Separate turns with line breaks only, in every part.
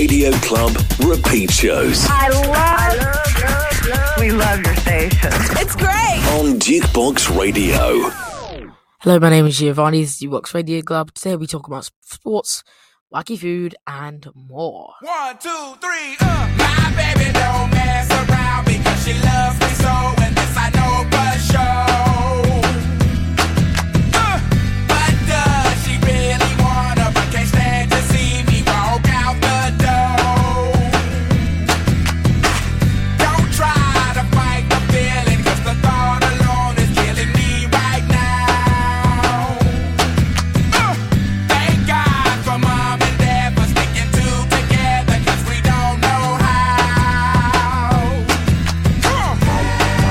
Radio Club repeat shows.
We love your station.
It's great.
On Jukebox Radio.
Hello, my name is Giovanni. This is Jukebox Radio Club. Today we talk about sports, wacky food, and more.
1, 2, 3, My baby don't mess around because she loves me so, and this I know for sure. But does she really wanna, but can't stand to see me walk out the door? Don't try to fight the feeling, cause the thought alone is killing me right now. Thank God for mom and dad for sticking two together, cause we don't know how. Come on.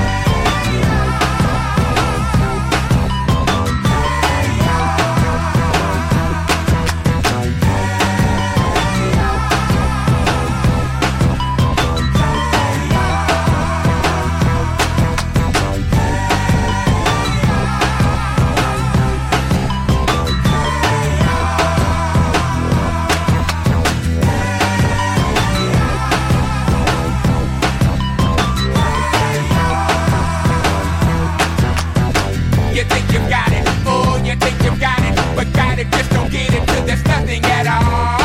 You think you got it, oh, you think you got it, but got it, just don't get it till there's nothing at all.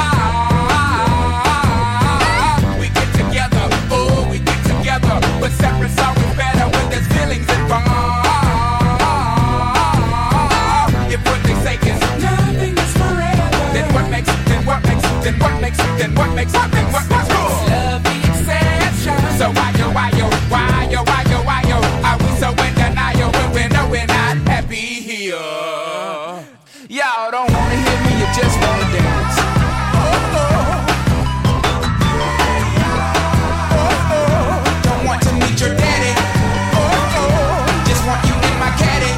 We get together, oh, we get together, but separate's always better when there's feelings involved. If what they say is nothing is forever, then what makes good? Love the exception. So why yo, are we so in denial when we know we're not happy here? Y'all don't wanna hear me, you just wanna dance. Don't want to meet your daddy. Just want you in my caddy.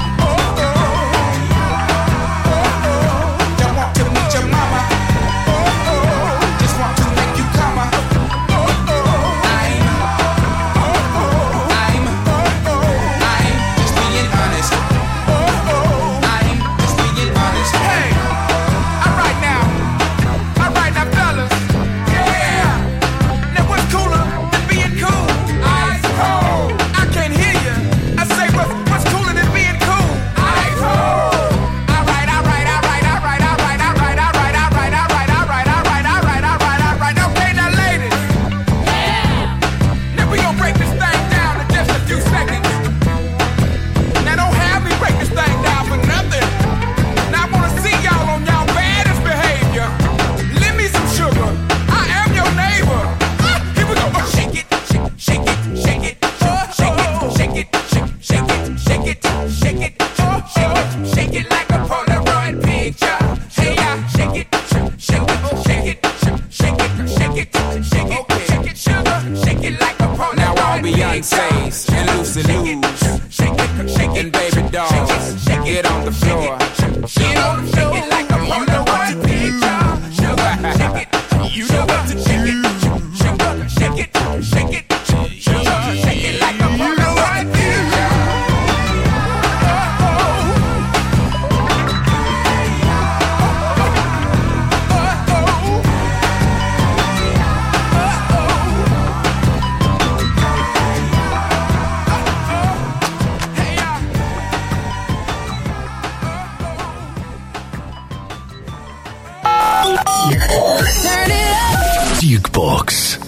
Don't want to meet your mama. Just want to make you come. I'm just being honest. I'm just being honest. Hey, alright now, fellas. Yeah. Now what's cooler than being cool? Ice cold. I can't hear you. I say what's cooler than being cool? Ice cold. Alright. Okay, now ladies. Now we gon' break this thing down in just a few seconds. Now don't have me break this thing down for nothing. Now I wanna see y'all on y'all baddest behavior. Lend me some sugar. I am your neighbor. Here we go. Shake it, shake it, shake it, shake it, shake it, shake it, shake it, shake it, shake it like a Polaroid picture. Hey, shake it, shake it, shake it, shake it, shake it, shake it, shake it, sugar, shake it like a Polaroid. Now all Beyonce's and Lucy Lou's, shake it, baby dolls, get on the floor, get on the floor, shake it like a Polaroid picture. Sugar, shake it, you know what to shake it, sugar, shake it, shake it, sugar, shake it like a Polaroid picture.
Turn it up.
Jukebox.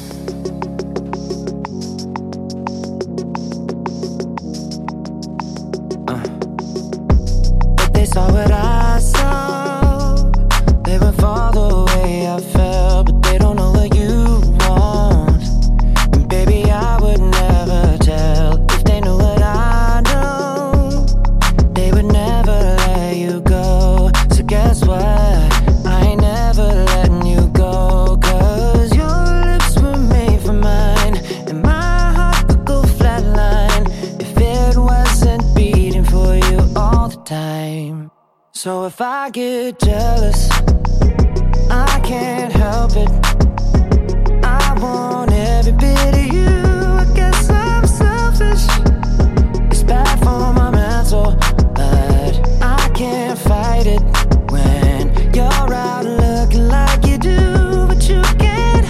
If they saw what I saw, they would fall the way I felt. But they don't know what you want. And baby, I would never tell. If they knew what I know, they would never let you go. So guess what? I ain't never letting you go. Cause your lips were made for mine, and my heart could go flatline if it wasn't beating for you all the time. So if I get jealous, I can't help it. I want every bit of you. I guess I'm selfish. It's bad for my mental, but I can't fight it when you're out looking like you do. But you can't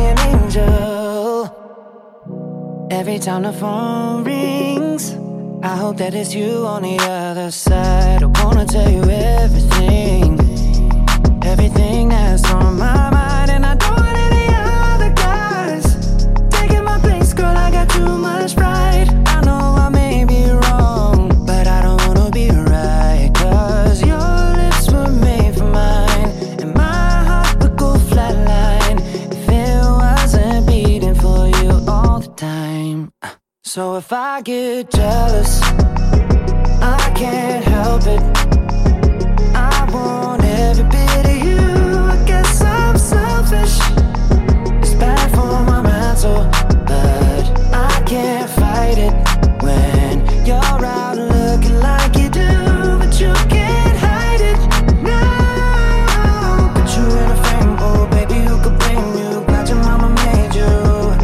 an angel. Every time the phone rings, I hope that it's you on the other side. I wanna tell you everything, everything that's on my mind. And I don't want any other guys taking my place, girl, I got too much pride. I know I may be wrong, but I don't wanna be right. Cause your lips were made for mine, and my heart would go flatline if it wasn't beating for you all the time. So if I get jealous, I can't help it. I want every bit of you. I guess I'm selfish. It's bad for my mental, but I can't fight it when you're out looking like you do. But you can't hide it now. Put you in a frame, oh baby, who could blame you? Glad your mama made you,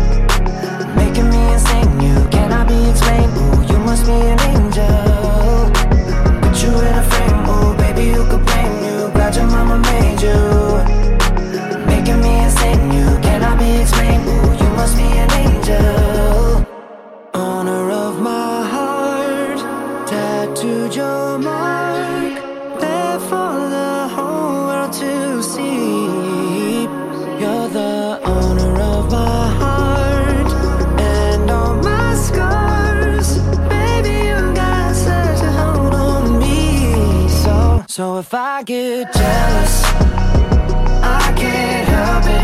making me insane. You cannot be explained. Ooh, you must be an angel. Put you in a frame, oh baby, who could blame you? Glad your mama made you, making me insane. You cannot be explained. Ooh, you must be an angel. Owner of my heart, tattooed your mark, there for the whole world to see. You're the owner of my heart and all my scars. Baby, you got such a hold on me. So if I get jealous, I can't help it.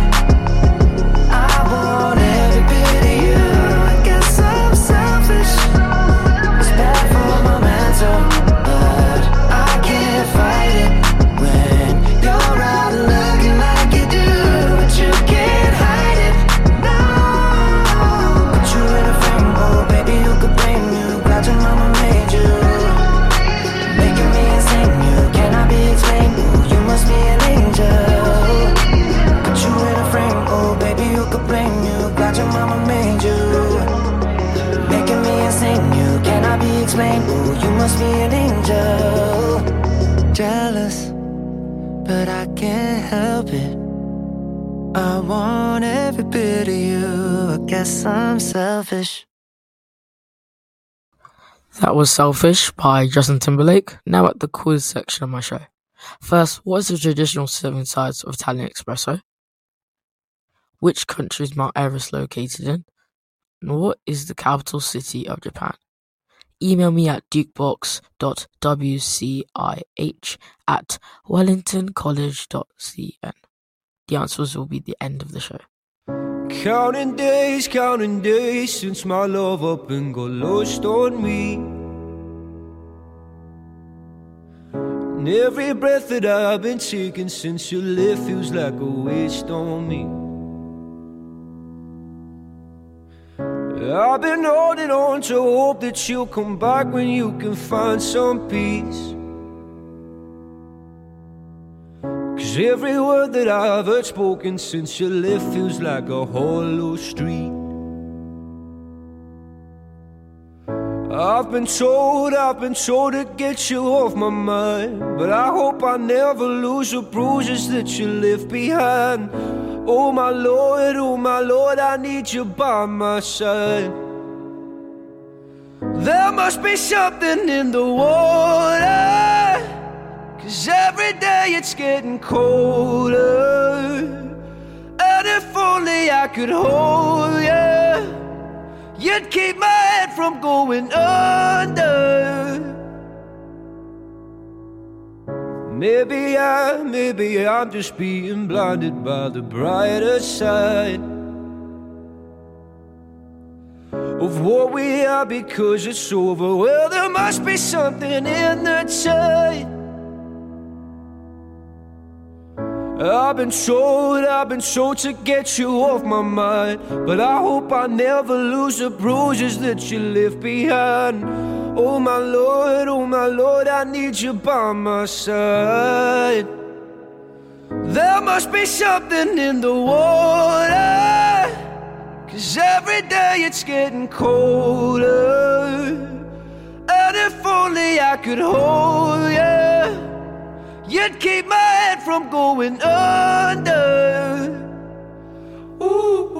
I want every bit of you. I guess I'm selfish. It's bad for my mental, but I can't fight it when you're out looking like you do. But you can't hide it now. Put you in a frame, oh baby, who could blame you? Glad your mama made you, making me insane. You cannot be explained. Ooh, you must be an angel. Put you in a frame, oh baby, who could blame you? Glad your mama made you, making me insane. You cannot be explained. Ooh, you must be an angel. Jealous, but I can't help it. I want every bit of you. I guess I'm selfish.
That was Selfish by Justin Timberlake. Now at the quiz section of my show. First, what is the traditional serving size of Italian espresso? Which country is Mount Everest located in? And what is the capital city of Japan? Email me at dukebox.wcih@wellingtoncollege.cn. The answers will be at the end of the show.
Counting days since my love up and got lost on me. And every breath that I've been taking since you left feels like a waste on me. I've been holding on to hope that you'll come back when you can find some peace. Cause every word that I've heard spoken since you left feels like a hollow street. I've been told to get you off my mind, but I hope I never lose the bruises that you left behind. Oh my Lord, I need you by my side. There must be something in the water, cause every day it's getting colder. And if only I could hold you, you'd keep my head from going under. Maybe I'm just being blinded by the brighter side of what we are because it's over. Well, there must be something in the tide. I've been told to get you off my mind, but I hope I never lose the bruises that you left behind. Oh my Lord, I need you by my side. There must be something in the water, cause every day it's getting colder. And if only I could hold you, you'd keep my head from going under. Ooh.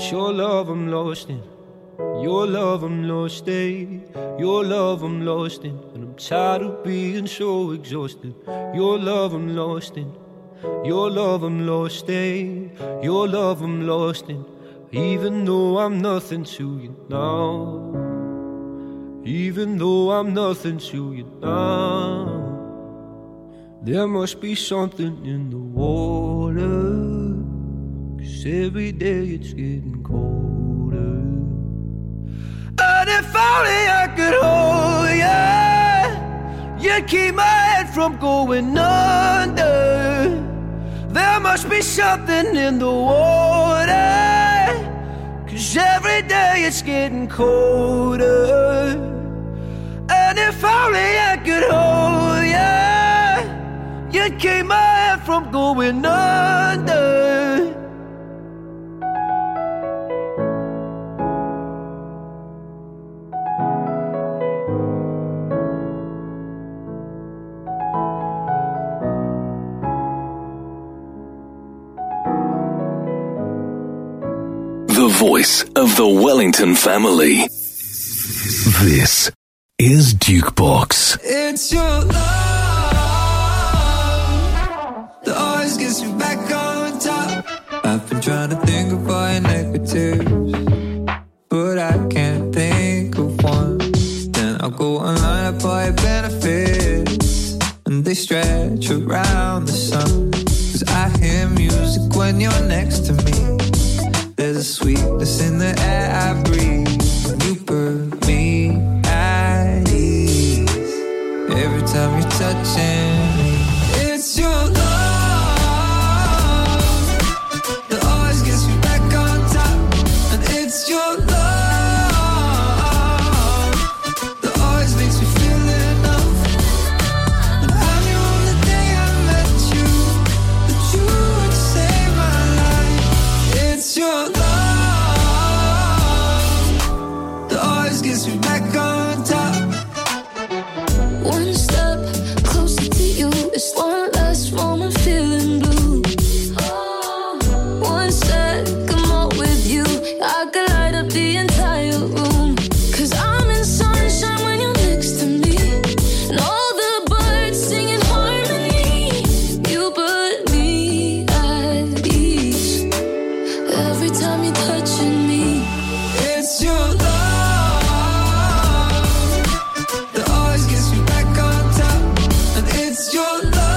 It's your love I'm lost in. Your love I'm lost in. Your love I'm lost in. And I'm tired of being so exhausted. Your love I'm lost in. Your love I'm lost in. Your love I'm lost in. Even though I'm nothing to you now. Even though I'm nothing to you now. There must be something in the water, 'cause every day it's getting colder. And if only I could hold you, you'd keep my head from going under. There must be something in the water, 'cause every day it's getting colder. And if only I could hold you, you'd keep my head from going under.
The voice of the Wellington family. This is Dukebox.
It's your love that always gets me back on top. I've been trying to think of all your negatives, but I can't think of one. Then I'll go online and buy your benefits, and they stretch around the sun. 'Cause I hear music when you're next to me. There's a sweetness in the air I breathe. You put me at ease every time you're touching me. It's your love that always gets me back on top. And it's your love that always makes me feel enough. And I knew on the day I met you that you would save my life. It's your love that always gets me back on top.
One step closer to you is one less moment feeling blue. One second more with you, I could light up the entire room. 'Cause I'm in sunshine when you're next to me, and all the birds sing in harmony. You put me at ease every time you're touching me.
It's your love that always gets me back on top. And it's your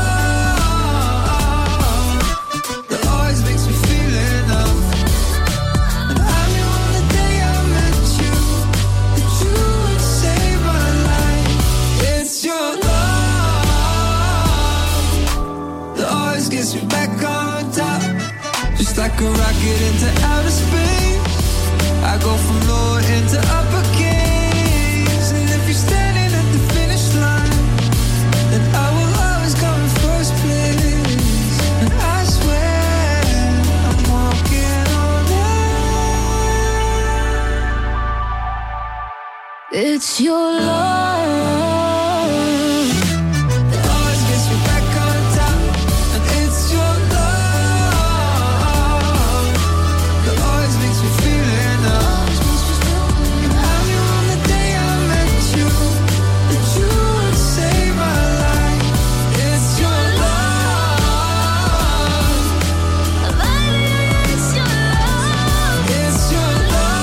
love that always makes me feel enough. And I knew on the day I met you that you would save my life. It's your love that always gets me back on top. Just like a rocket into outer space, I go from lower into upper case. And if you're standing at the finish line, then I will always come in first place. And I swear I'm walking on air.
It's your love
That always gets me back on top. And it's your love that always makes me feel enough. And I knew on the day I met you that you would save my life. It's your love.
It's your love.
It's your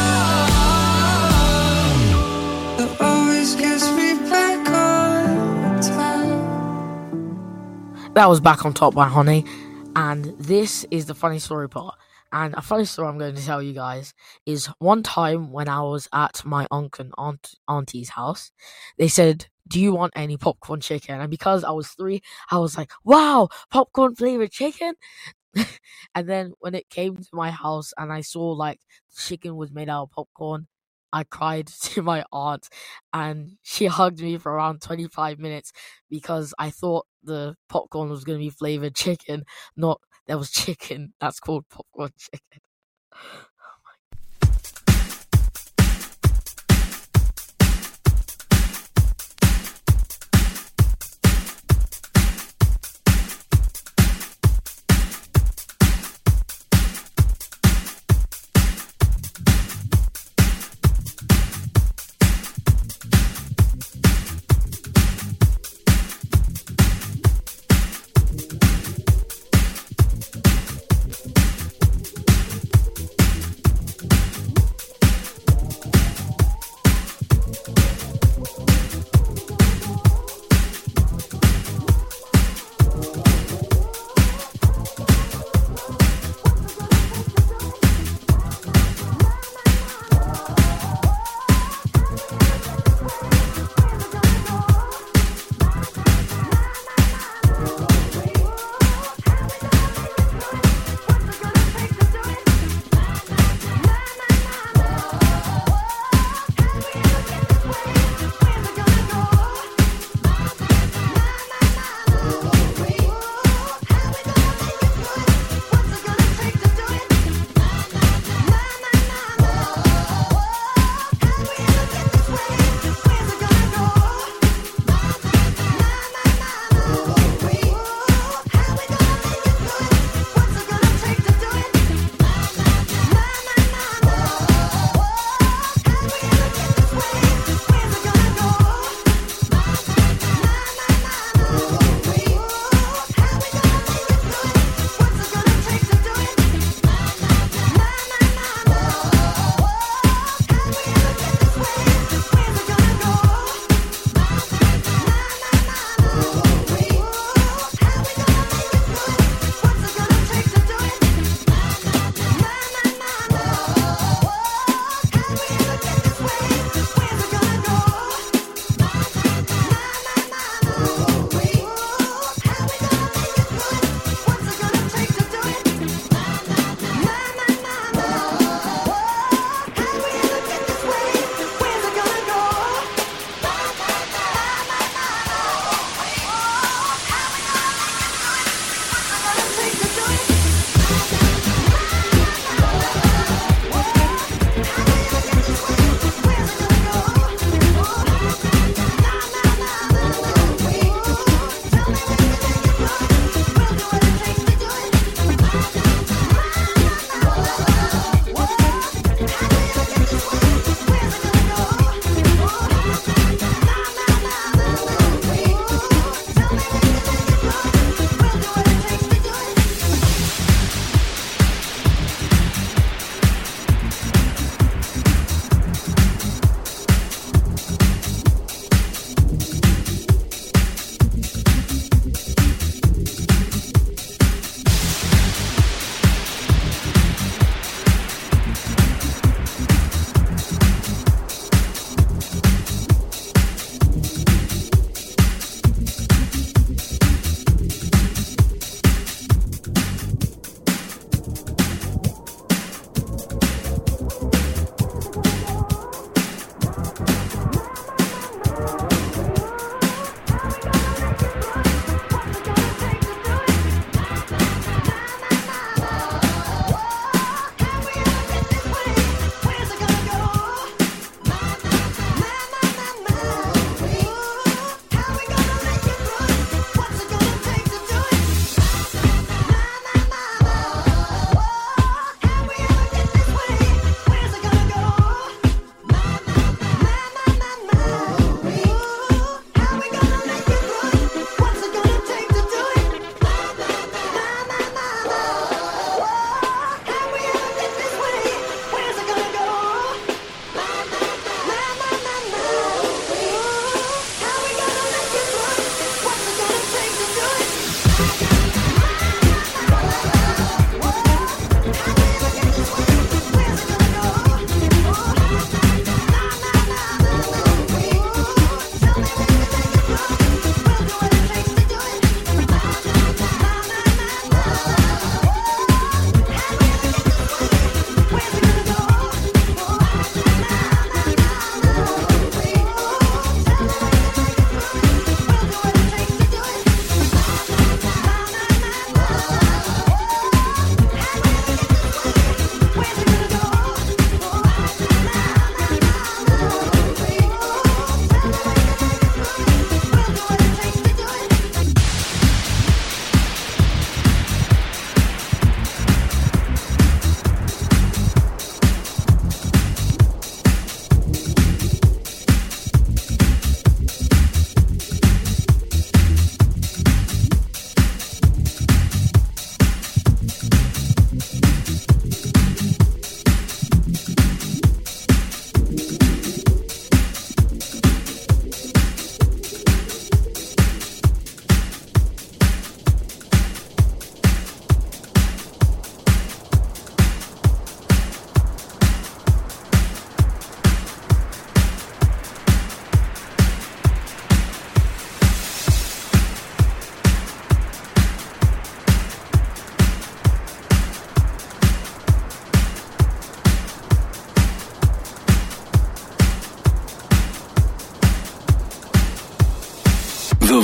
love that always gets me back on top.
That was Back on Top by Honey, and this is the funny story part. And a funny story I'm going to tell you guys is one time when I was at my uncle and auntie's house, they said, "Do you want any popcorn chicken?" And because I was 3, I was like, "Wow, popcorn flavored chicken!" And then when it came to my house and I saw like chicken was made out of popcorn, I cried to my aunt, and she hugged me for around 25 minutes because I thought the popcorn was going to be flavored chicken, not there was chicken that's called popcorn chicken.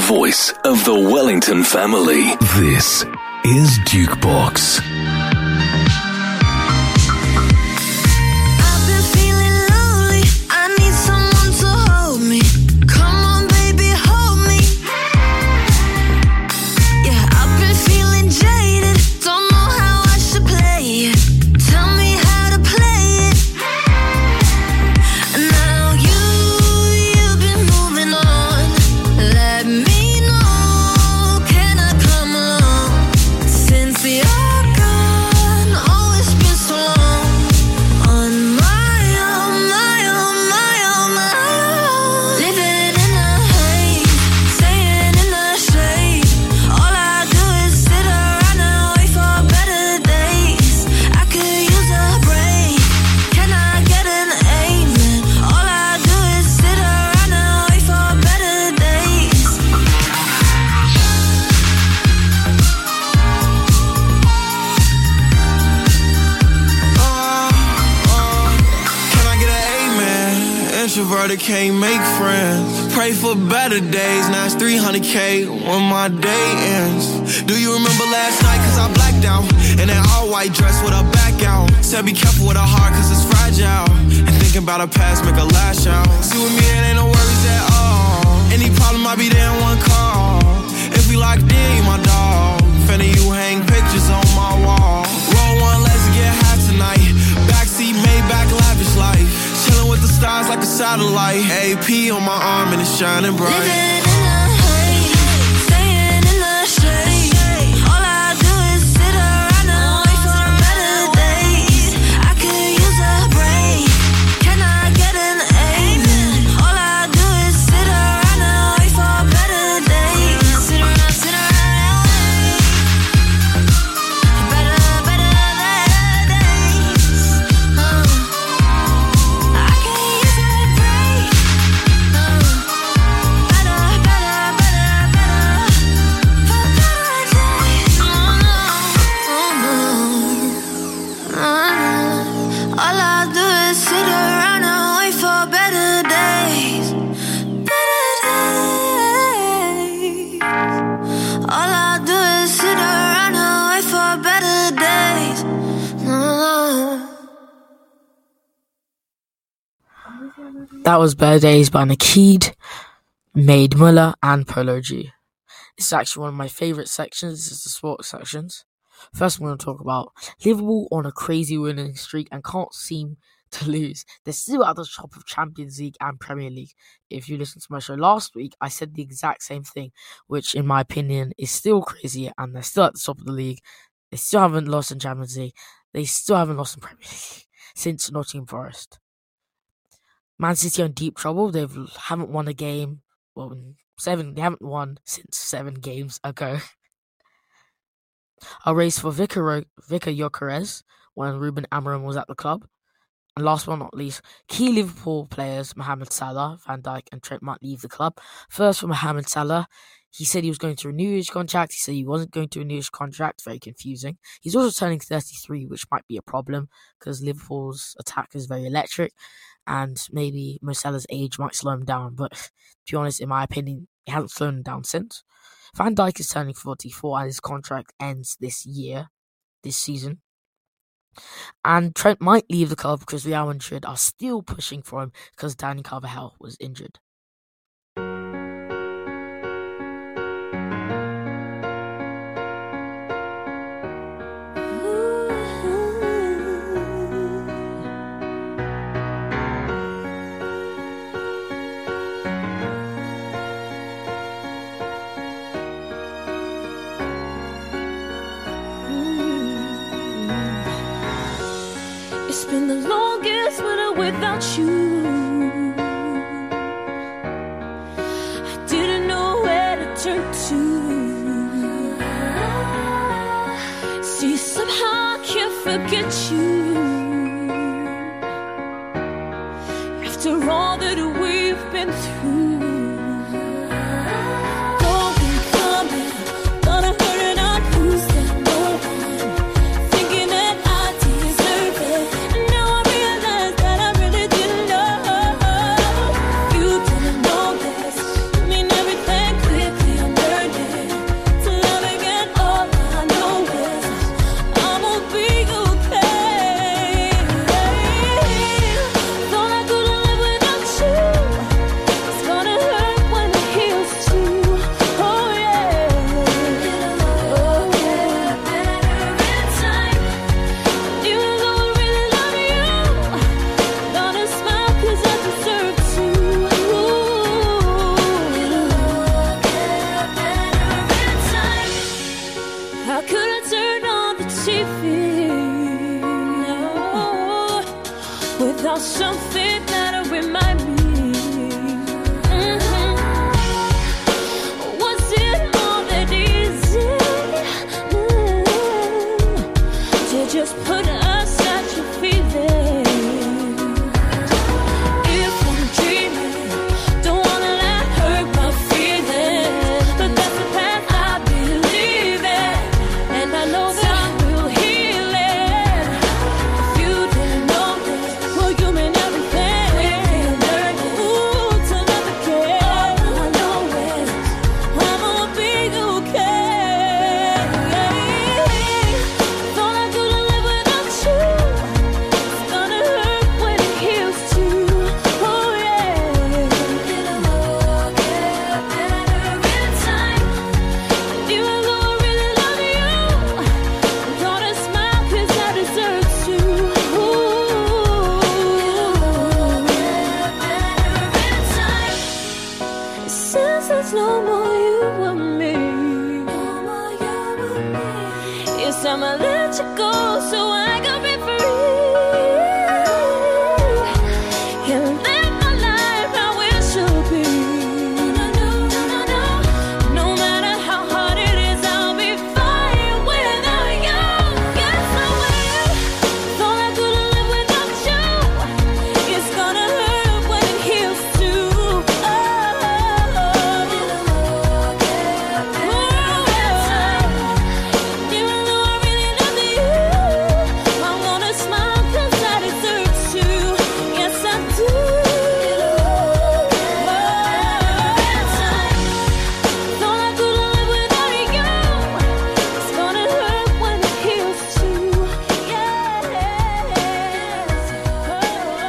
voice of the Wellington family. This is Dukebox.
I've been feeling lonely. I need someone to hold me. Come on, baby, hold me. Yeah, I've been feeling jaded. Don't know how I should play it. Tell me how to play it. And now you've been moving on. Let me know, can I come along? Since you're gone, oh, it's been so long. On my own, my own, my own, my own. Living in the haze, staying in the shade. All I do is sit around and wait for better days. I could use a break. Can I get an amen? All I do is sit around and wait for better days.
Can I get an amen? Introverted can't make friends. Pray for better days. Now it's 300K when my day ends. Do you remember last night? Cause I blacked out in that all white dress with her back out. Said be careful with her heart cause it's fragile. And thinking about her past make her lash out. See with me it ain't no worries at all. Any problem I be there in one call. If we locked in, you my dog. Finna you hang pictures on my wall. Roll one, let's get high tonight. Backseat, Maybach, lavish life. Chilling with the stars like a satellite. AP on my arm and it's shining bright.
Living in the haze, staying in the shade. All I do is sit around and wait for better days. I could use a break. Can I get an amen? All I do is sit around and wait for better days. Sit around and wait. Better days. I could use a break. Better all I do is sit around and wait for better days. Better days. All I do is sit around and wait for better days.
That was Better Days by Nakeed, Made Muller, and Polo G. This is actually one of my favourite sections. This is the sports sections. First, I'm going to talk about Liverpool on a crazy winning streak and can't seem to lose. They're still at the top of Champions League and Premier League. If you listened to my show last week, I said the exact same thing, which in my opinion is still crazy, and they're still at the top of the league. They still haven't lost in Champions League. They still haven't lost in Premier League since Nottingham Forest. Man City are in deep trouble. They haven't won a game. Well, they haven't won since 7 games ago. A race for Vicar Gyökeres when Ruben Amorim was at the club. And last but not least, key Liverpool players Mohamed Salah, Van Dijk and Trent might leave the club. First for Mohamed Salah, he said he was going to renew his contract. He said he wasn't going to renew his contract. Very confusing. He's also turning 33, which might be a problem because Liverpool's attack is very electric. And maybe Mo Salah's age might slow him down. But to be honest, in my opinion, he hasn't slowed him down since. Van Dijk is turning 44 and his contract ends this season. And Trent might leave the club because Real Madrid are still pushing for him because Dani Carvajal was injured.
It's been the longest winter without you. I didn't know where to turn to. See, somehow I can't forget you. After all that we've been through. Quickly about something that'll remind me. Was it all that easy to just put aside your feelings? If I'm dreaming, don't wanna let hurt my feelings, but that's the path I believe in, and I know that time will heal it. If you didn't know this, well, you mean everything. Ooh, to never care. All I know is I'ma be okay. Thought I couldn't live without you. It's gonna hurt when it heals too. Oh yeah. It'll all get better in time. Even though I really love you, I'm gonna smile 'cause I deserve to. Ooh. It'll all get better in time. Since there's no more you and me, yes, I'ma let you go so I can be free and live my life how it should be. No matter how hard it is, I'll be fine without you. Yes, I will. Thought I couldn't live without you. It's gonna hurt when it heals too. Oh, it'll all get better. Even though I really love you, I'm gonna smile 'cause I deserve to. Yes, I do. It'll all get better. Thought I couldn't live without you. It's gonna hurt when it heals too. Yes. Oh,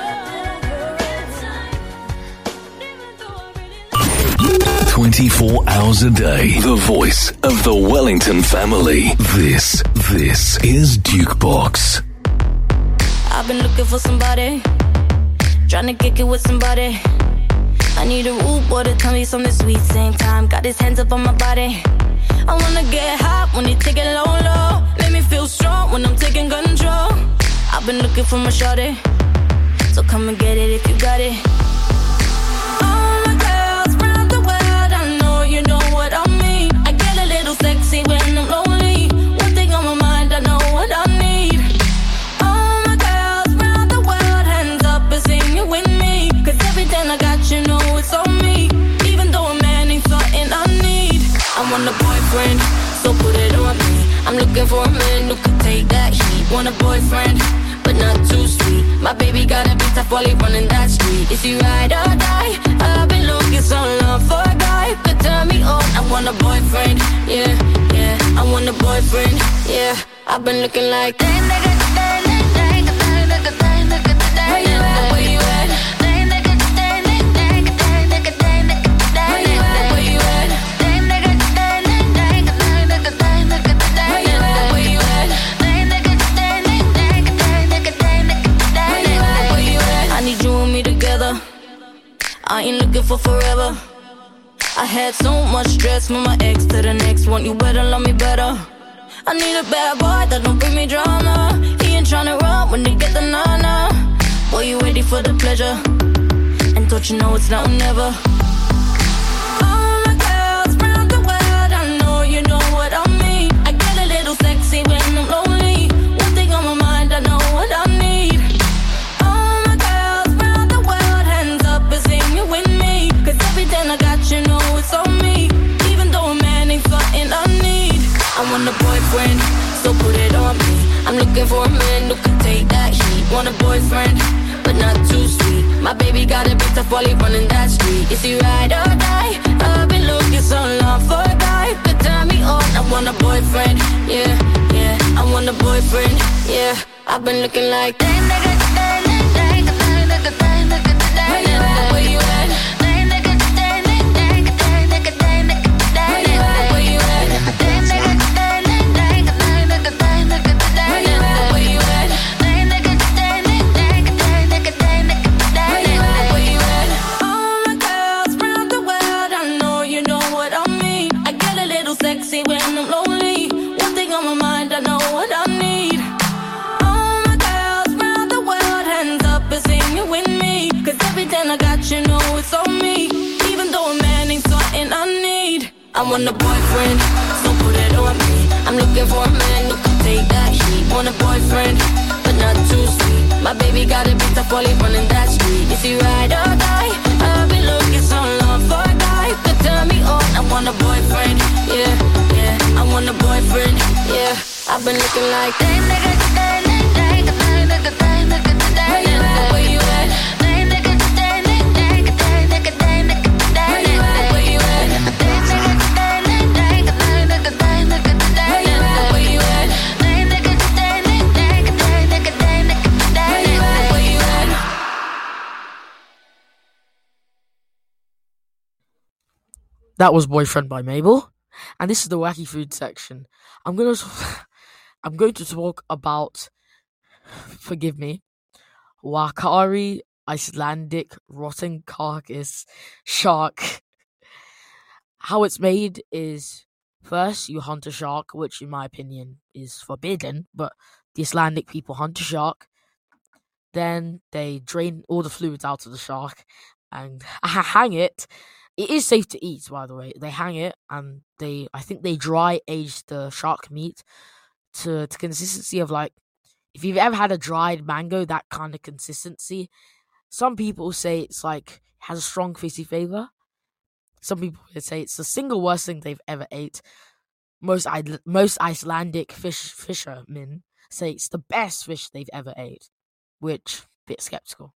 even though I really
24 hours a day. The voice of the Wellington family. This is Dukebox.
I've been looking for somebody, trying to kick it with somebody. I need a rude boy to tell me something sweet, same time. Got his hands up on my body. I wanna get hot when he take it low, low. Make me feel strong when I'm taking control. I've been looking for my shorty, so come and get it if you got it. All my girls round the world, I know you know what I mean. I get a little sexy when I'm lonely. One thing on my mind, I know what I need. All my girls round the world, hands up and sing it with me. 'Cause everything I got, you know it's on me. Even though a man ain't something I need. I want a boyfriend, so put it on me. I'm looking for a man who can take that heat. Want a boyfriend, but not too sweet. My baby gotta be tough while he running that street. Is he ride or die? I've been looking so long for a guy who could turn me on. I want a boyfriend, yeah, yeah. I want a boyfriend, yeah. I've been looking like where you at? Where you at? Where you at? Where you at? I need you and me together. I ain't looking for forever. I had so much stress from my ex to the next one. You better love me better. I need a bad boy that don't bring me drama. He ain't tryna run when they get the nana. Boy, you ready for the pleasure? And don't you know it's now or never? All my girls round the world, I know you know what I mean. I get a little sexy when I'm lonely. One thing on my mind, I know what I need. All my girls round the world, hands up and sing it with me. 'Cause everything I got, you know it's on me. Even though a man ain't something I need. I want a boyfriend, so put it on me. I'm looking for a man who can take that heat. Want a boyfriend, but not too sweet. My baby gotta be tough while he running that street. Is he ride or die? I've been looking so long for a guy who could turn me on. I want a boyfriend, yeah, yeah. I want a boyfriend, yeah. I've been looking like where you at? Where you at? One thing on my mind, I know what I need. All my girls round the want a boyfriend, so put it on me. I'm looking for a man who can take that heat. Want a boyfriend, but not too sweet. My baby got a bit of poly running that street. Is he ride or die? I've been looking so long for a guy to turn me on. I want a boyfriend, yeah, yeah. I want a boyfriend, yeah. I've been looking like where you at? Where you at?
That was Boyfriend by Mabel, and this is the wacky food section. I'm going to talk about, forgive me, Wakari Icelandic rotten carcass shark. How it's made is, first you hunt a shark, which in my opinion is forbidden, but the Icelandic people hunt a shark. Then they drain all the fluids out of the shark and hang it. It is safe to eat, by the way. They hang it and I think they dry age the shark meat to consistency of like, if you've ever had a dried mango, that kind of consistency. Some people say it's like, has a strong fishy flavor. Some people say it's the single worst thing they've ever ate. Most Icelandic fishermen say it's the best fish they've ever ate, which, a bit skeptical.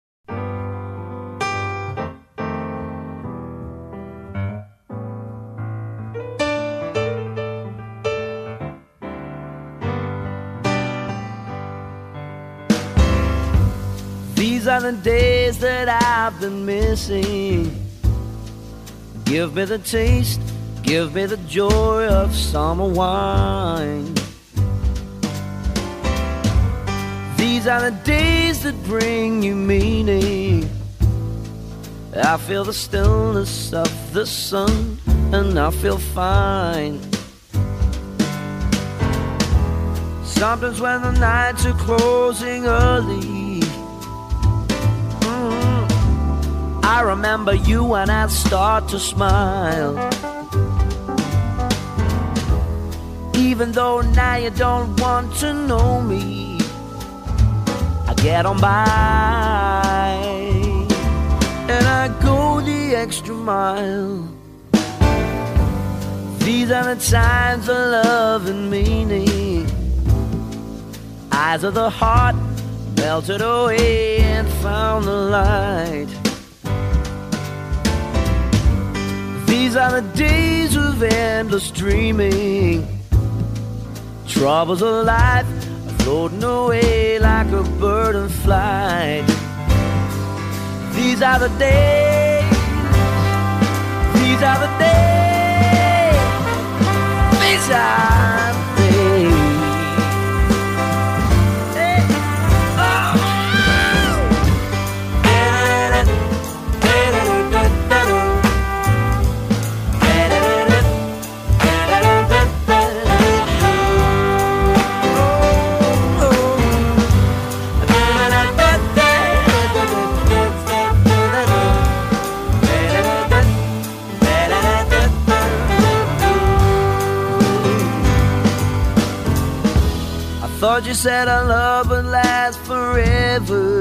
These are the days that I've been missing. Give me the taste, give me the joy of summer wine. These are the days that bring you meaning. I feel the stillness of the sun and I feel fine. Sometimes when the nights are closing early, I remember you and I start to smile. Even though now you don't want to know me, I get on by and I go the extra mile. These are the times of love and meaning. Eyes of the heart melted away and found the light. These are the days of endless dreaming. Troubles of life are floating away like a bird in flight. These are the days. These are the days. These are the days. Thought you said our love would last forever,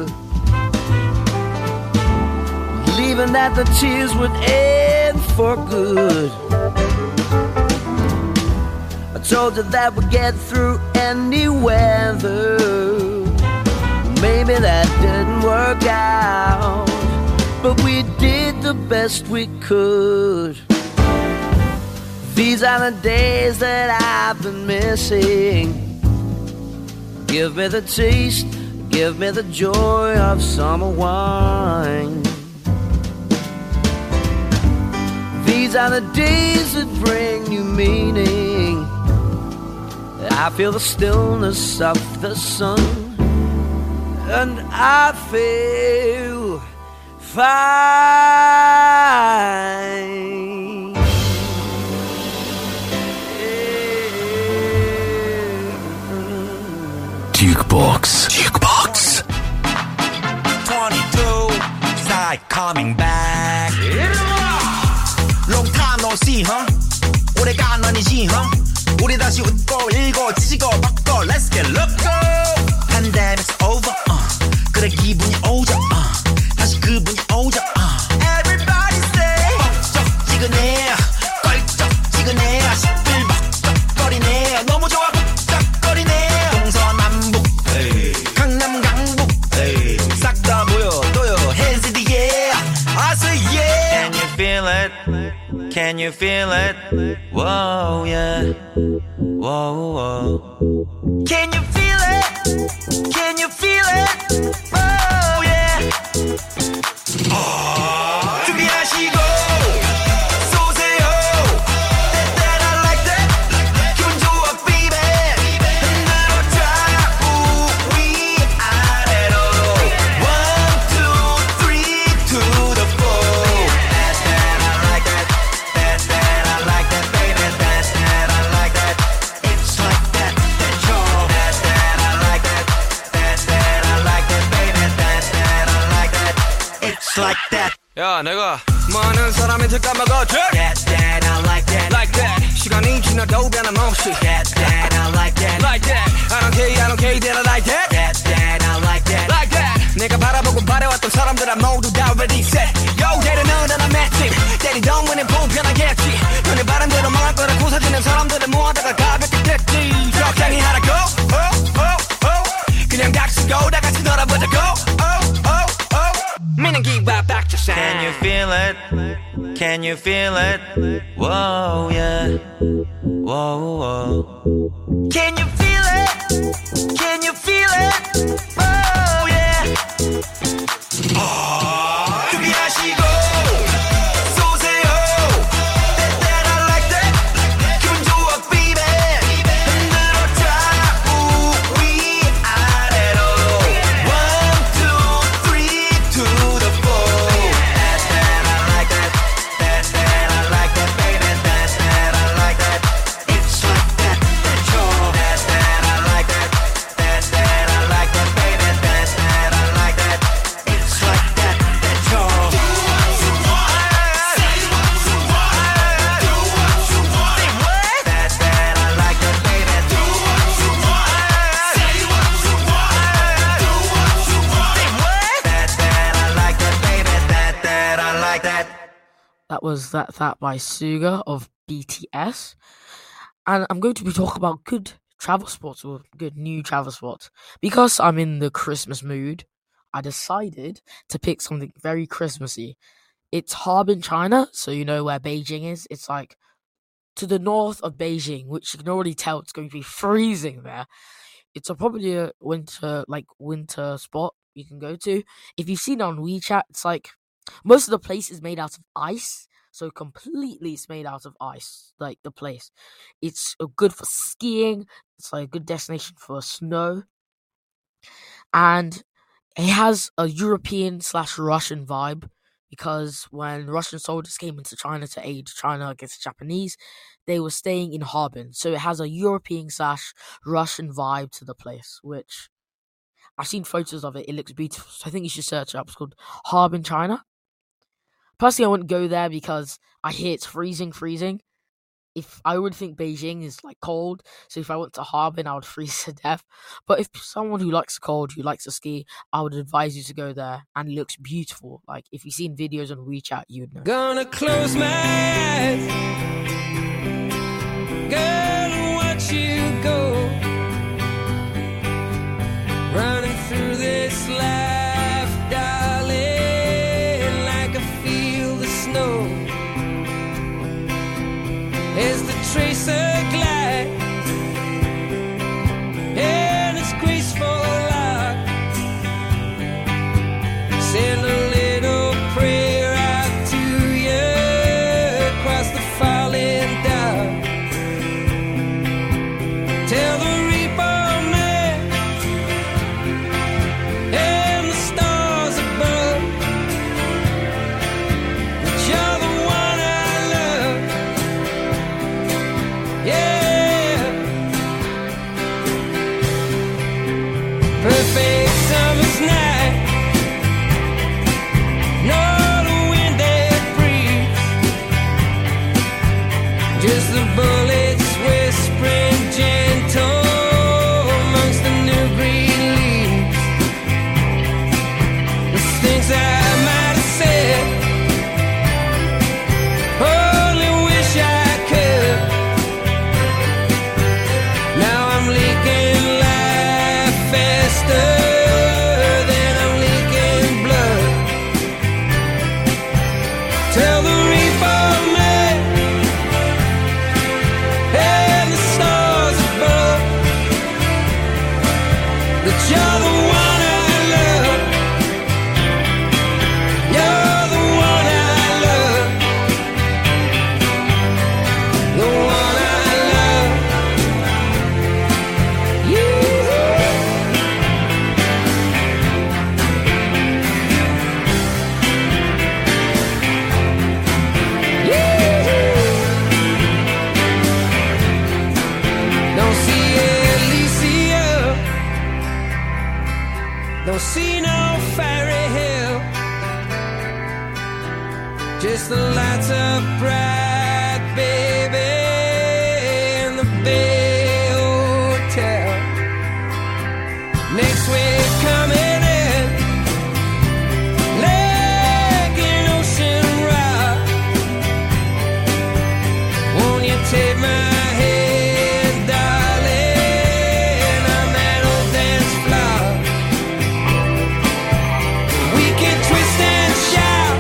believing that the tears would end for good. I told you that we'd get through any weather. Maybe that didn't work out, but we did the best we could. These are the days that I've been missing. Give me the taste, give me the joy of summer wine. These are the days that bring you meaning. I feel the stillness of the sun and I feel fine.
Jukebox.
22, side coming back. Long time no see, huh? 오래간 아니지, huh? 우리 다시 웃고 일고 지지고 뻗고 Let's get loco. Pandemic's over, 그래 기분이 오죠, 다시 그분이 오죠, Everybody say 벅적지근해 껄쩍지근해 시끌벅적거리네 너무 좋아 벅적거리네 동서남북 강남 강북 싹 다 모여둬요 Hands in the air I say yeah. Can you feel it? Can you feel it? Whoa yeah. Whoa whoa. Can you feel it? Can you feel it? Oh yeah. 준비하시고 쏘세요. That I like that. 기분 좋아 baby. 흔들어줘 우리 아래로. 1, 2, 3 to the 4. That I like that. That I like that baby. That I like that. It's like that. That's all. That I like that. That I like that baby. That I like that. It's like that.
야 내가 많은 사람이 들까먹어줘
That I like that.
Like that 시간이 지나도 변함없이
That I like that.
Like that I don't care that I like that
That I like that.
Like that 내가 바라보고 바래왔던 사람들아 모두 다 ready set Yo 때리는 난 매칭 때리던 거는 불편하겠지 너네 바람대로 망할 거라 고사지는 사람들을 모아다가 가볍게 됐지 적당히 하라고 그냥 닥치고 다 같이 놀아보자고 미는 기와 박자상
Can you feel it? Can you feel it? Whoa yeah. Whoa whoa. Can you feel it? Can you feel it? Oh yeah. 준비하시고 쏘세요. That I like that. 기분 좋아 baby. 흔들어줘 우리 아래로. 1, 2, 3 to the 4. That I like that. That I like that baby. That I like that. It's like that. That's all. That I like that. That I like that baby. That I like that. It's like that. That's all. Do what you want. Say what you want. Do what you want. Say what? That I like that baby. Do what you want. Say what you want. Do what you want. Say what? That I like that baby. That I like that.
That was that by Suga of BTS. And I'm going to be talking about good travel spots or good new travel spots. Because I'm in the Christmas mood, I decided to pick something very Christmassy. It's Harbin, China, so you know where Beijing is. It's like to the north of Beijing, which you can already tell it's going to be freezing there. It's probably a winter spot you can go to. If you've seen it on WeChat, it's like most of the place is made out of ice. So completely it's made out of ice, like the place. It's good for skiing. It's like a good destination for snow. And it has a European/Russian vibe because when Russian soldiers came into China to aid China against the Japanese, they were staying in Harbin. So it has a European/Russian vibe to the place, which I've seen photos of it. It looks beautiful. So I think you should search it up. It's called Harbin, China. Personally, I wouldn't go there because I hear it's freezing. If I would think Beijing is like cold, so if I went to Harbin, I would freeze to death. But if someone who likes the cold, who likes to ski, I would advise you to go there, and it looks beautiful. Like if you've seen videos on WeChat, you'd know.
Gonna close my eyes, girl, and watch you go, running through this life, darling, like I feel the snow as the tracer glide in its graceful arc. Send a little prayer out to you across the falling dark. Tell the reborn man and the stars above that you're the one I love. Yeah, perfect summer's night. No, the wind that breathes You're the one I love. You're the one I love. The one I love. You. Don't see Alicia. Don't see no fairy hill. Just the lights of bright baby in the Bay Hotel. Next week coming in, Lake and Ocean Rock. Won't you take my hand, darling? I'm that old dance floor. We can twist and shout.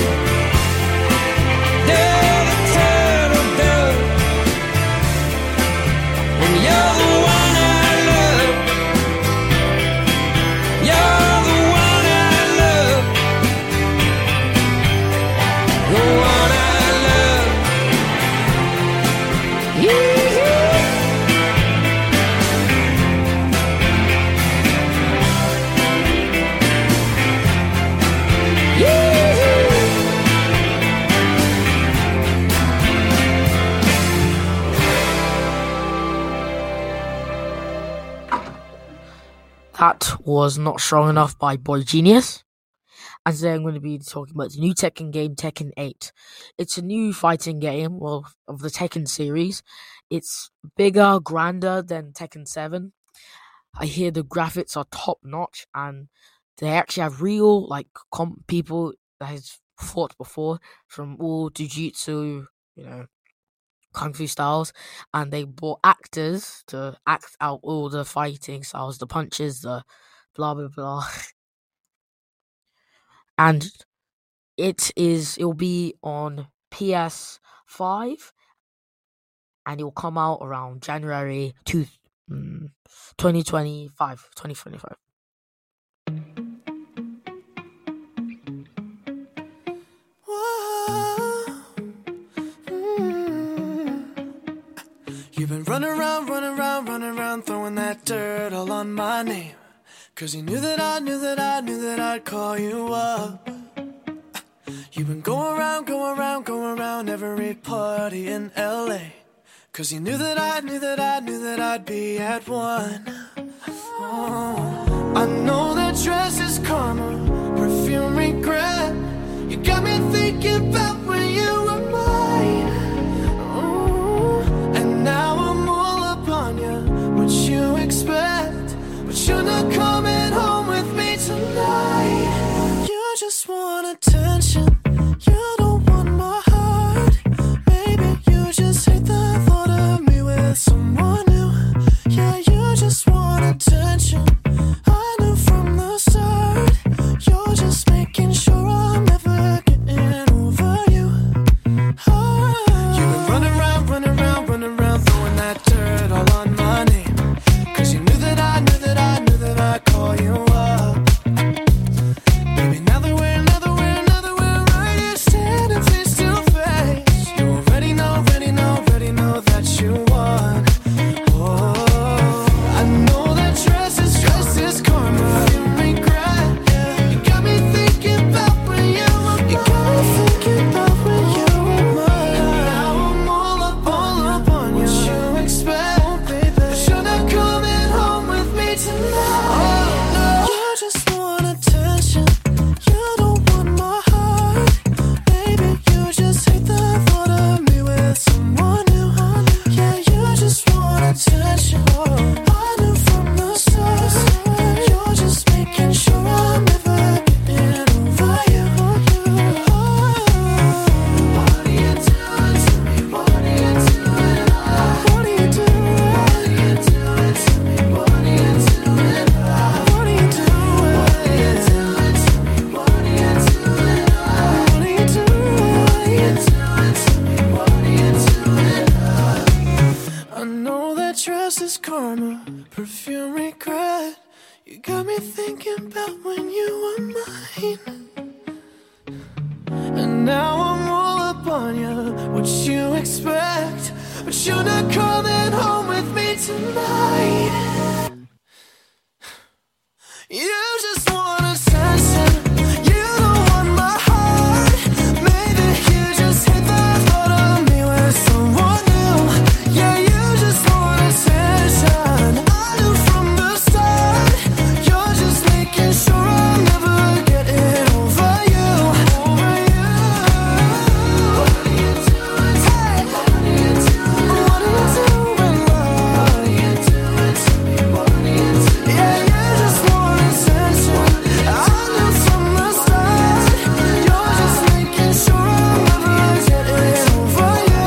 Do the turtle dove. And you're the one I love. You're the one I love. The one I love. You.
That was Not Strong Enough by Boy Genius. And today I'm going to be talking about the new Tekken game, Tekken 8. It's a new fighting game, well, of the Tekken series. It's bigger, grander than Tekken 7. I hear the graphics are top notch, and they actually have real, people that has fought before from all jiu-jitsu, kung fu styles, and they brought actors to act out all the fighting styles, the punches, the blah blah blah. And it'll be on PS5, and it'll come out around January 2025.
You've been running around, throwing that dirt all on my name. 'Cause you knew that I'd call you up. You've been going around every party in LA. 'Cause you knew that I'd be at one. Oh, I know that dress is karma, perfume regret. You got me thinking about when you were mine. And now I'm all up on you. What you expect? But you're not coming home with me tonight. You just want attention. You don't want my heart. Maybe you just hate the thought of me with someone new. Yeah, you just want attention. got me thinking about when you were mine. And now I'm all up on you, what you expect. But you're not coming home with me tonight. You just want attention. You don't want my heart. Maybe you just hit the thought of me with someone new. Yeah, you just want attention. I knew from the start. You're just making sure I'm never getting over you. Over you. What are you doing? Hey, what are you doing? What are you doing, love? What are you doing to me? What are you doing? Yeah, you just want attention. I knew from the start. You're just making sure I'm never getting over you.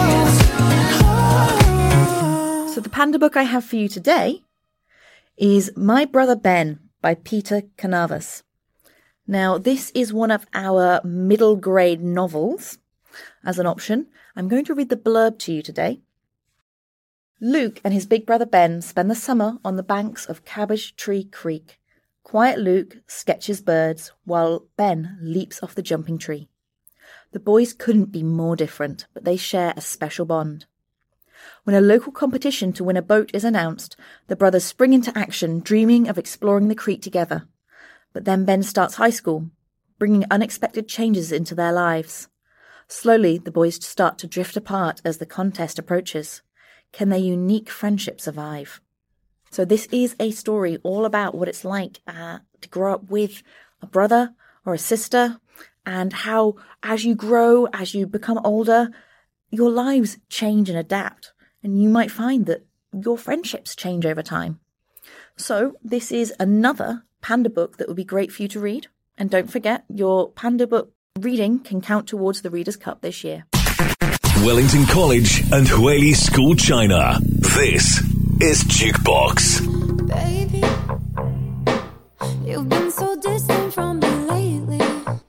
Oh.
So the panda book I have for you today is My Brother Ben by Peter Canavas. Now, this is one of our middle grade novels. As an option, I'm going to read the blurb to you today. Luke and his big brother Ben spend the summer on the banks of Cabbage Tree Creek. Quiet Luke sketches birds while Ben leaps off the jumping tree. The boys couldn't be more different, but they share a special bond. When a local competition to win a boat is announced, the brothers spring into action, dreaming of exploring the creek together. But then Ben starts high school, bringing unexpected changes into their lives. Slowly, the boys start to drift apart as the contest approaches. Can their unique friendship survive? So this is a story all about what it's like to grow up with a brother or a sister, and how as you grow, as you become older, your lives change and adapt. And you might find that your friendships change over time. So this is another panda book that would be great for you to read. And don't forget, your panda book reading can count towards the Reader's Cup this year.
Wellington College and Hueli School China. This is Jukebox.
Baby, you've been so distant from me lately.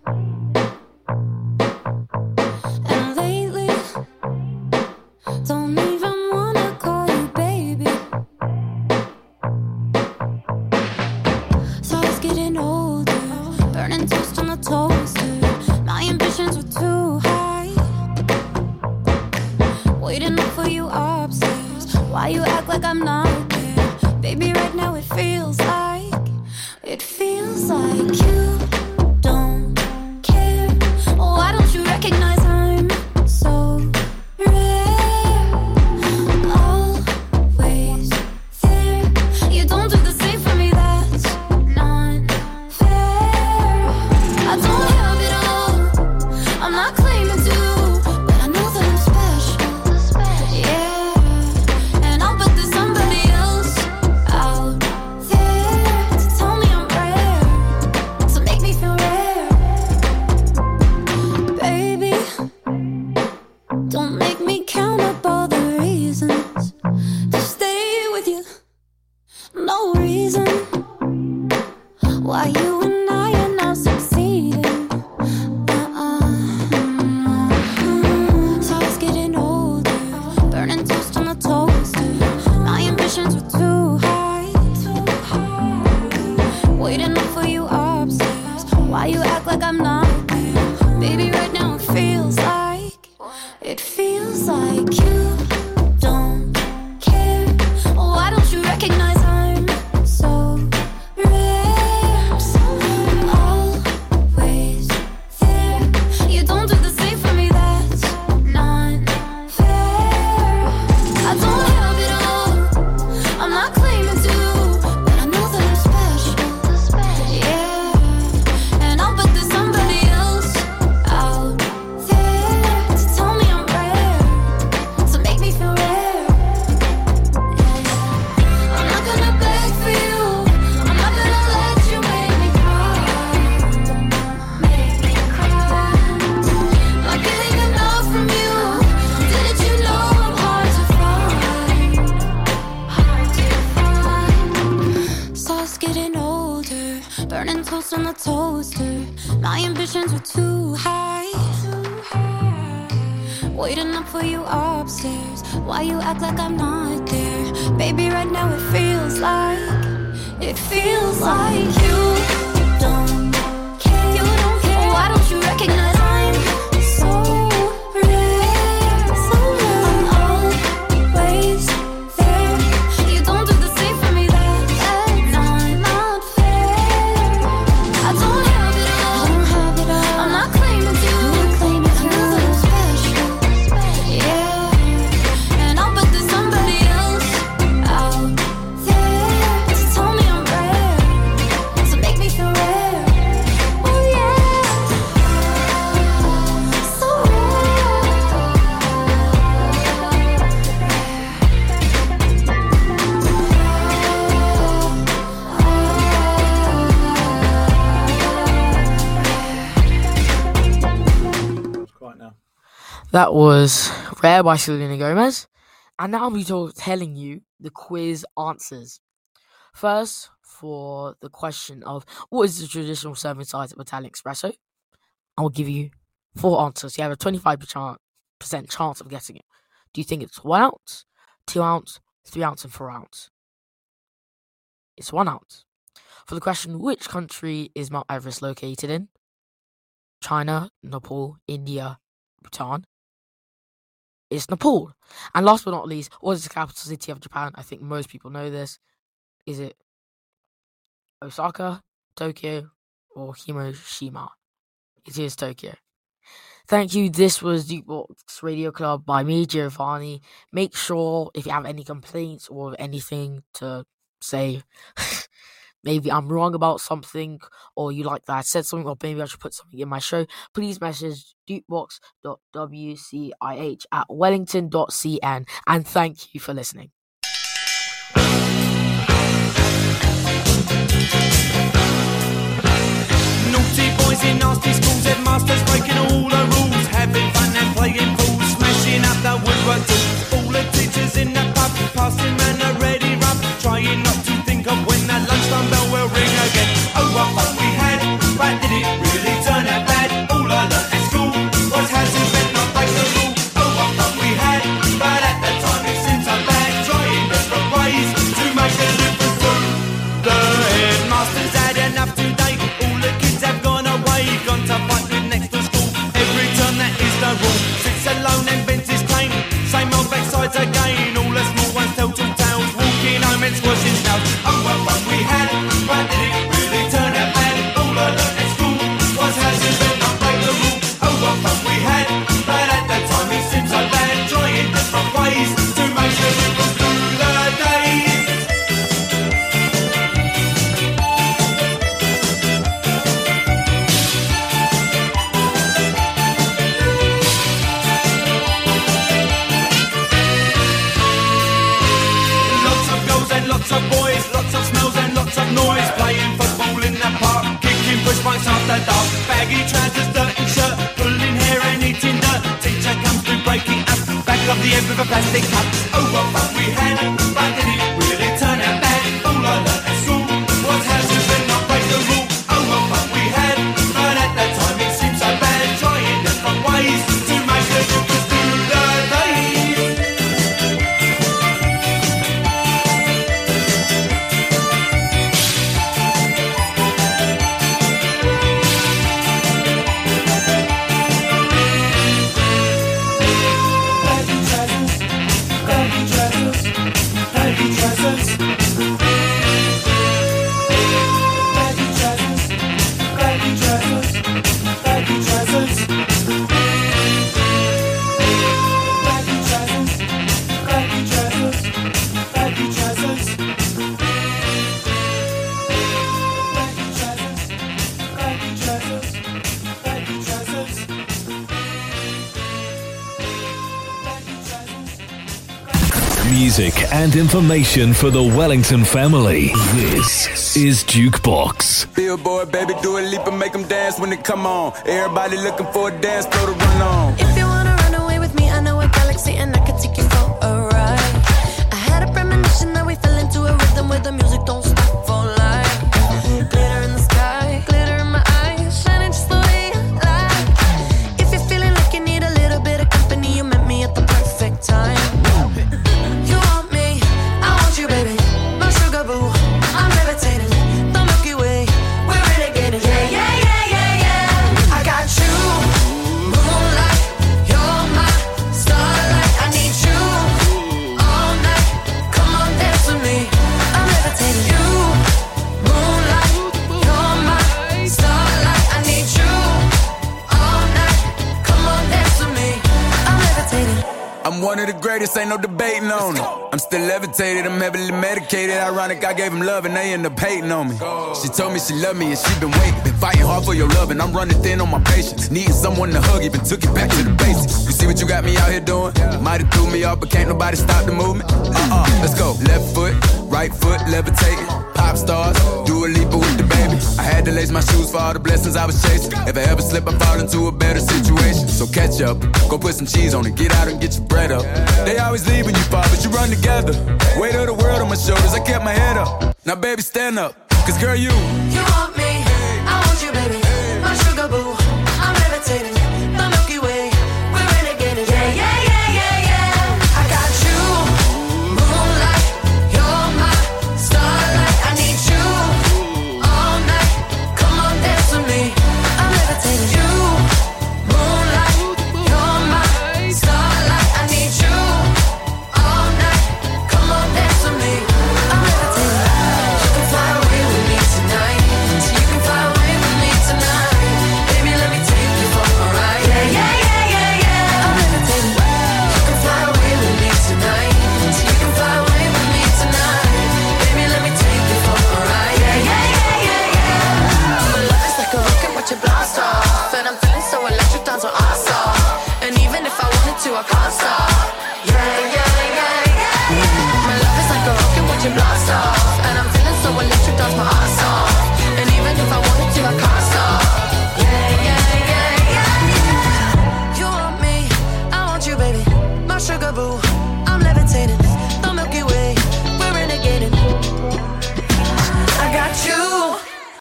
And lately, don't even wanna call you baby. So I was getting older, burning toast on the toaster. My ambitions were too high. Waiting up for you upstairs. Why you act like I'm not there? Baby, right now it feels like you don't care. Why don't you recognize I'm so rare? Always there. You don't do the same for me, that's not fair. I don't have it all, I'm not claiming to, but I know that I'm special. Yeah, and I'll bet there's somebody else out there to tell me I'm rare, to make me feel rare. Baby, don't make me count up all the reasons to stay with you. No reason why you and I are now succeeding. So I was getting older, burning toast on the toaster. My ambitions were too high. Waiting up for you upstairs. Why you act like I'm not there? Baby, right now it feels like you don't care. Why don't you recognize I'm so rare? Always there. You don't do the same for me, that's not fair. I don't have it all, I'm not claiming to, but I know that I'm special. Yeah, and I'll bet there's somebody else out there to tell me I'm rare, to make me feel rare. I'm not gonna beg for you, I'm not gonna let you make me cry. Not getting enough from you. Didn't you know I'm hard to find? So I was getting older, burning toast on the toaster. My ambitions were too high. Waiting up for you upstairs. Why you act like I'm not there? Baby, right now it feels like It feels like you don't care. You don't care. Why don't you recognize I'm so rare? So rare. I'm always there. You don't do the same for me. That's not fair. I don't have it all. I'm not claiming you. I know that I'm special. Yeah. And I'll bet there's somebody else out there to tell me I'm rare, to make me feel rare. Oh yeah, so
Quiet now.
That was Rare by Selena Gomez. And now I'll be telling you the quiz answers. First, for the question of what is the traditional serving size of Italian espresso, I will give you 4 answers. You have a 25% chance of guessing it. Do you think it's 1 ounce, 2 ounce, 3 ounce, and 4 ounce? It's 1 ounce. For the question, which country is Mount Everest located in? China, Nepal, India, Bhutan. It's Nepal. And last but not least, what is the capital city of Japan? I think most people know this. Is it Osaka, Tokyo, or Hiroshima? It is Tokyo. Thank you. This was Jukebox Radio Club by me, Giovanni. Make sure if you have any complaints or anything to say, maybe I'm wrong about something, or you like that I said something, or maybe I should put something in my show, please message jukebox.wch@wellington.cn, and thank you for listening.
Naughty boys in nasty schools, headmasters breaking all the rules, having fun and playing pool, smashing up the woodwork tools. All the teachers in the pub, passing round a ready rub, trying not to think of when that lunchtime bell will ring again. Oh, what fun we had, but did it really turn out bad? All I learnt at school was how to bend, not break the rule. Oh, what fun we had, but at the time it seemed so bad, trying different ways to make a difference to the headmasters had enough today. All the kids have gone away, gone to fight with next to school. Every turn that is the rule. Sits alone and vents his claim. Same old backsides again. All the small ones tell two tales. Walking home and squashing snails. Oh, what fun we had, but did it really turn out bad? All I learnt at school was how to bend, not break the rule. Oh, what fun we had, but at the time it seemed so bad. Trying different ways to make sure it was through the days. Lots of boys, lots of smells and lots of noise, playing football in the park, kicking push bikes after dark, baggy trousers, dirty shirt, pulling hair and eating dirt. Teacher comes through breaking up, back of the head with a plastic cup. Oh, what fun we had, but did it really turn out bad? All I learnt at school was how to bend, not break the rule. Oh, what fun we had, but at that time it seemed so bad, trying different ways to make the difference through the days.
Music and information for the Wellington family. This is Jukebox.
Billboard, baby, do a leap and make them dance when they come on. Everybody looking for a dance floor to run on.
If you wanna run away with me, I know a galaxy and I can take you for a ride. I had a premonition that we fell into a rhythm where the music don't stop for life. Glitter in the sky, glitter in my eyes, shining just the way I like. If you're feeling like you need a little bit of company, you met me at the perfect time. You want me, I want you, baby. My sugar boo, I'm levitating.
one of the greatest, ain't no debating on it. I'm still levitated, I'm heavily medicated. Ironic, I gave him love and they end up hating on me. She told me she loved me and she been waiting. Been fighting hard for your love and I'm running thin on my patience. Needing someone to hug, even took it back to the basics. You see what you got me out here doing? Might have threw me off, but can't nobody stop the movement. Let's go. Left foot, right foot, levitating. Pop stars, do a leap with the baby. I had to lace my shoes for all the blessings I was chasing. If I ever slip, I fall into a better situation. So catch up, go put some cheese on it, get out and get your bread up. They always leave when you fall, but you run together. Weight of the world on my shoulders, I kept my head up. Now baby, stand up, cause girl, you